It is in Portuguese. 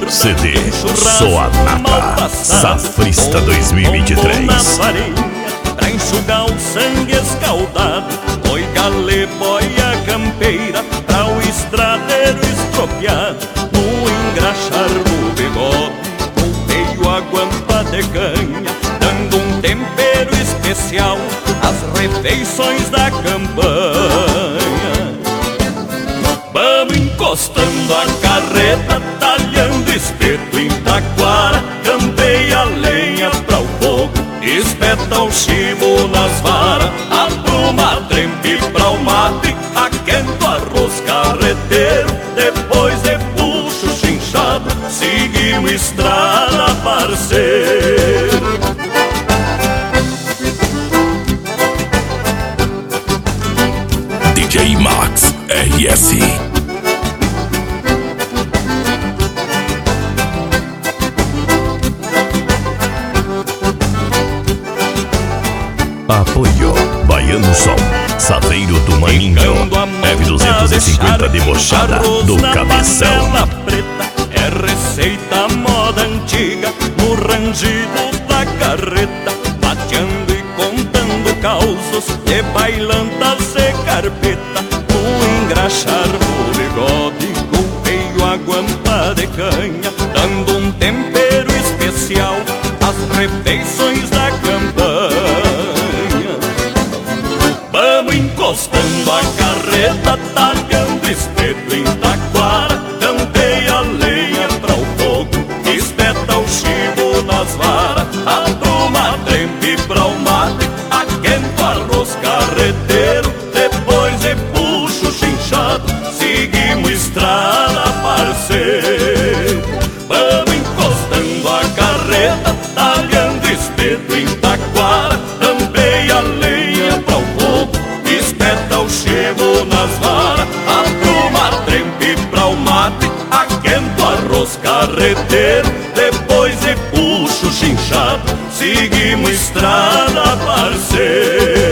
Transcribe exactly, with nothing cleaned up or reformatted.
C D Soanata Safrista dois mil e vinte e três. Na farinha, pra enxugar o sangue escaldado, foi galê, boia campeira, pra o estradeiro estropiado, no engraxar do bigode, veio a guampa de canha, dando um tempero especial às refeições da campanha. Vamos encostando a carreta, talhando espeto em taquara, campeia a lenha pra o fogo, espeta o chimo nas varas, apruma a trempe pra o mate, aquento arroz carreteiro, depois de puxo chinchado, seguimos estrada, parceiro. D J Max R S. Apoio Baiano Som, Saveiro do Maninho, F duzentos e cinquenta debochada do Cabeção. Preta é receita moda antiga, no rangido da carreta, bateando e contando causos de bailantas e carpeta, no engraxar do bigode, golpeio a guampa de canha, dando um tempero especial às refeições da campanha. Vamos encostando a carreta, talhando espeto em taquara, campeia a lenha pra o fogo, espeta o chivo nas varas, apruma a trempe pra o mate, aquento arroz carreteiro, depois de puxo chinchado, seguimos estrada, parceiro. Vamos encostando a carreta, talhando espeto em taquara, campeia a lenha pra o fogo, espeta o chivo nas varas, apruma a trempe pra o mate, aquento arroz carreteiro, depois de puxo chinchado, seguimos estrada, parceiro.